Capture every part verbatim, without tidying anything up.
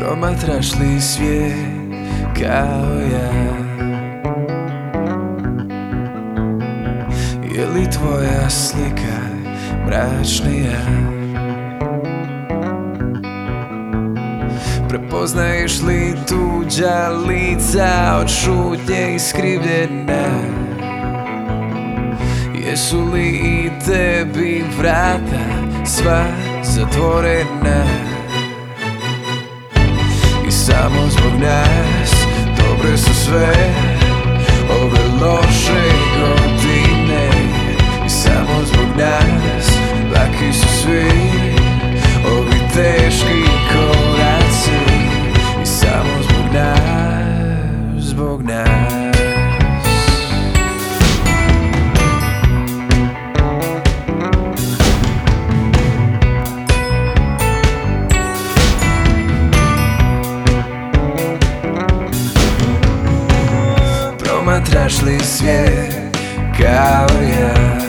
Promatraš li svijet kao ja? Je li tvoja slika mračnija? Prepoznaješ li tuđa lica od šutnje iskrivljena? Jesu li i tebi vrata sva zatvorena? I samo zbog nas dobre su sve ove loše godine. I samo zbog nas laki su svi ovi teški koraci. I samo zbog nas, zbog nas. Promatraš li svijet kao ja?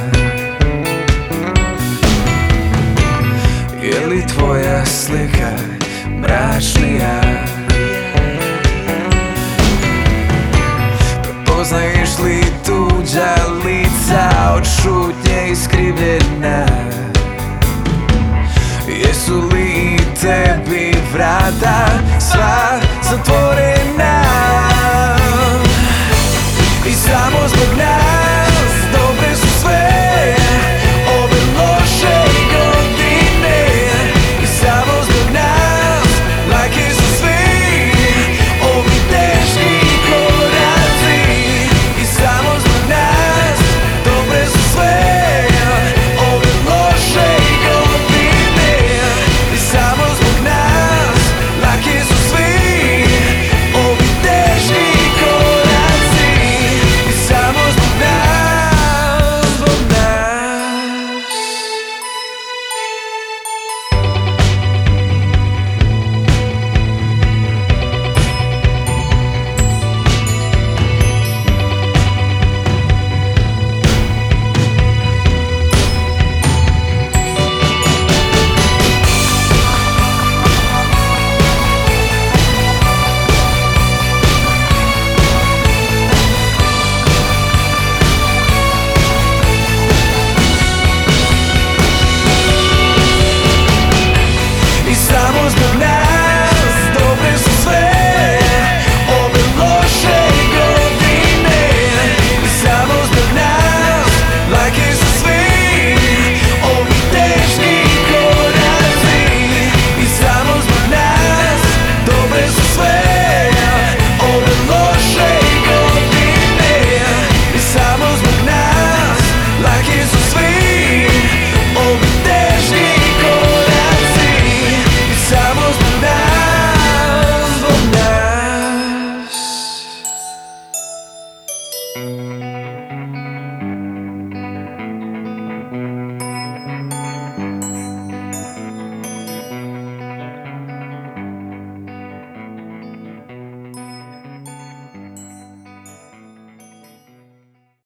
Je li tvoja slika mračnija? Prepoznaješ li tuđa lica od šutnje iskrivljena? Jesu li i tebi vrata